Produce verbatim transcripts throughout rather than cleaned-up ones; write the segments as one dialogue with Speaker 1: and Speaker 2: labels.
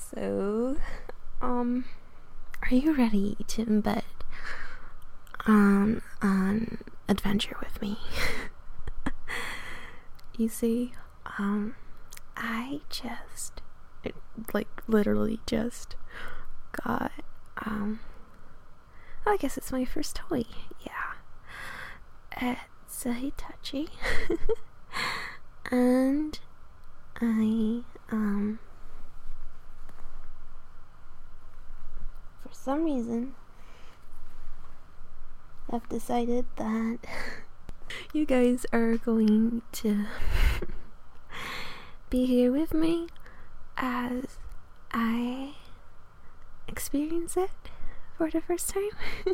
Speaker 1: So, um, are you ready to embed on an adventure with me? You see, um, I just, like, literally just got, um, I guess it's my first toy, yeah. It's a Hitachi, and I, um, for some reason, I've decided that you guys are going to be here with me as I experience it for the first time.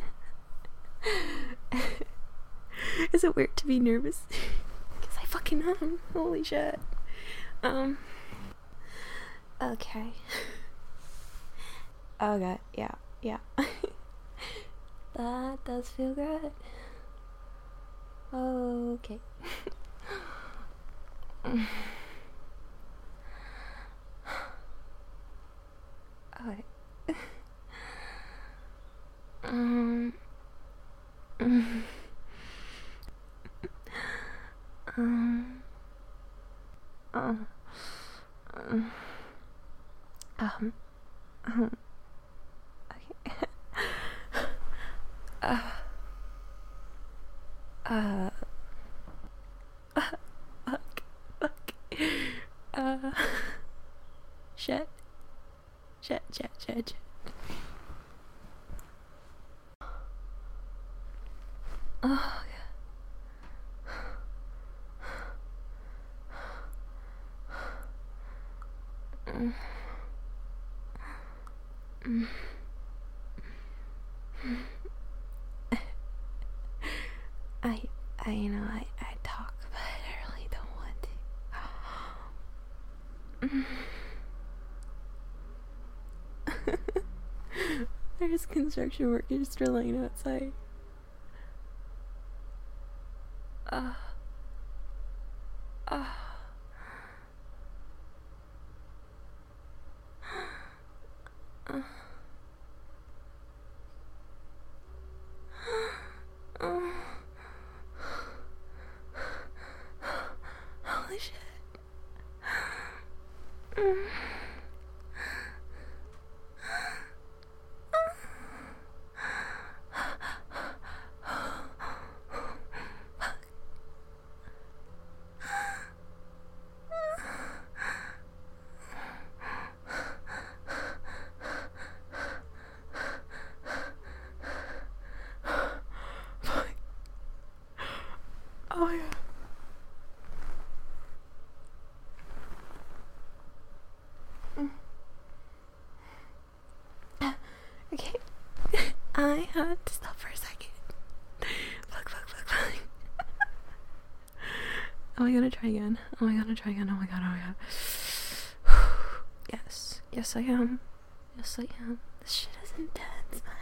Speaker 1: Is it weird to be nervous? Because I fucking am. Holy shit. Um. Okay. Okay, yeah, yeah. That does feel good. Okay. Okay. Um. Um. Um. Um. Um. Um. Okay. uh. Uh. Uh. Fuck. Fuck. Uh. Shit. Shit. Shit. Shit. Shit. Oh. Mm. Mm. I, I, you know, I, I talk, but I really don't want to. There's construction workers drilling outside. Uh, uh. Uh. Uh. Holy shit. Mm. Oh my god. Mm. Okay. I had to stop for a second. Fuck, fuck, fuck, fuck. Am I gonna try again? Am I gonna try again? Oh my god, oh my god. Yes. Yes, I am. Yes, I am. This shit is intense, man.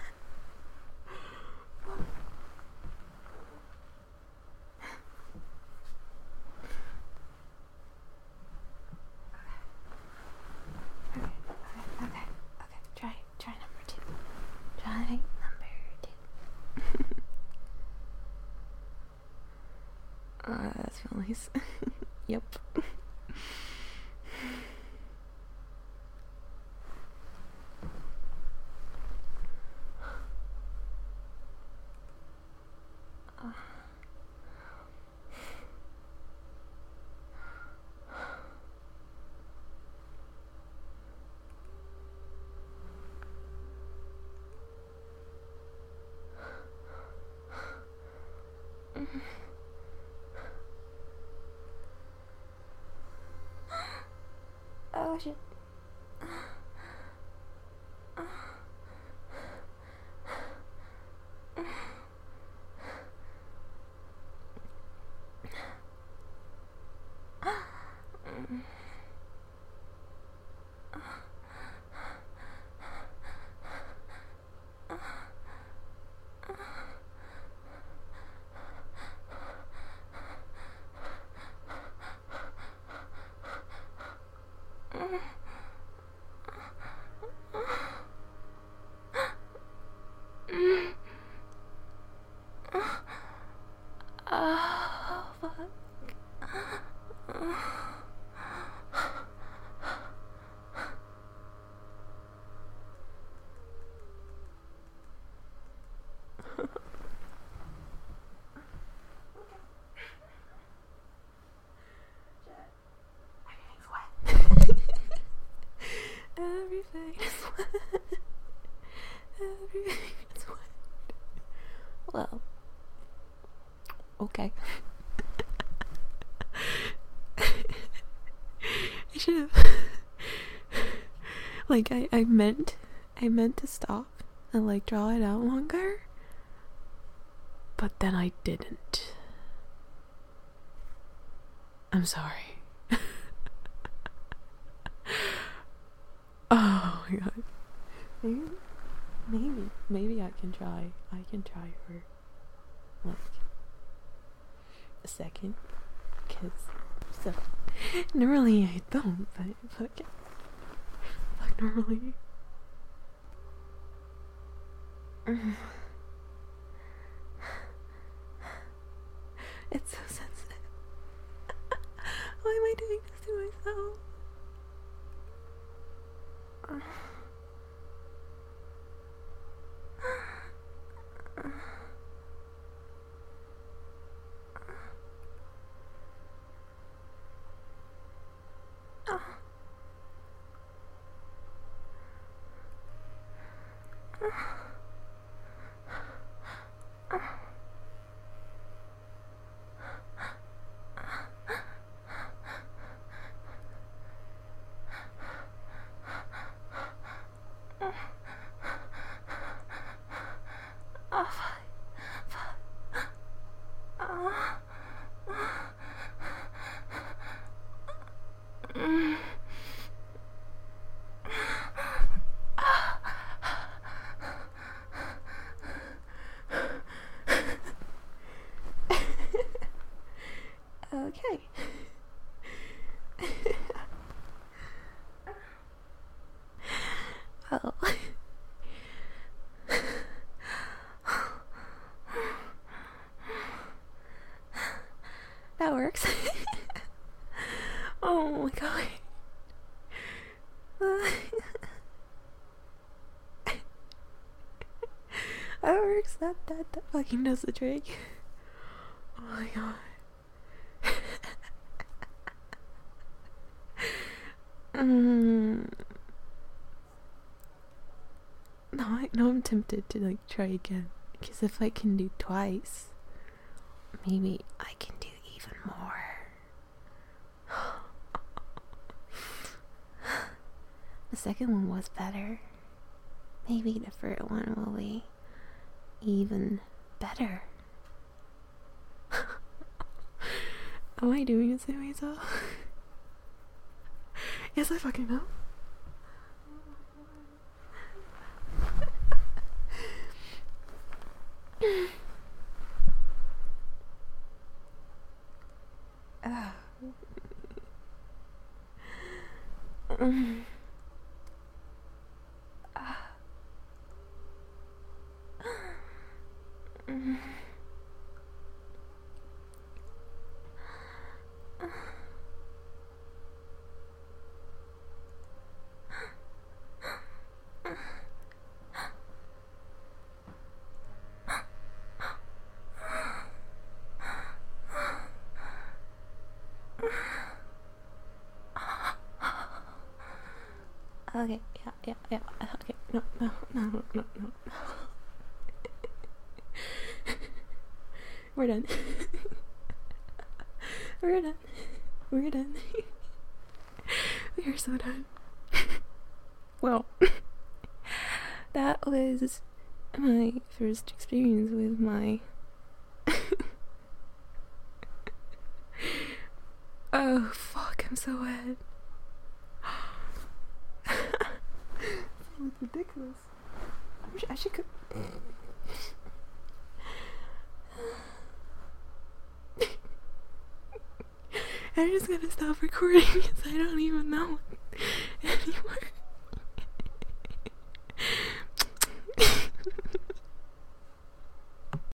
Speaker 1: Okay, okay, okay, okay. Try, try number two. Try number two. Uh, that's real nice. Yep. Oh shit. should have. Like, I, I meant, I meant to stop and, like, draw it out longer. But then I didn't. I'm sorry. Oh my god. Maybe, maybe, maybe I can try. I can try for, like, a second. Cause, so, normally I don't, but, fuck, fuck, normally. It's so sensitive. Why am I doing this to myself? Okay. Oh. That works. Oh my god. That works. That, that, that fucking does the trick. Oh my god. Mm. No, I, no, I'm tempted to like try again. Because if I can do twice, maybe I can do even more. The second one was better. Maybe the third one will be even better. Am I doing this to myself? Yes, I fucking know. uh. mm. uh. mm. Okay, yeah, yeah, yeah, okay, no, no, no, no, no, no. We're done. We're done. We're done. We are so done. Well, that was my first experience with my oh fuck, I'm so wet. It's ridiculous. I wish I should could. I'm just gonna stop recording because I don't even know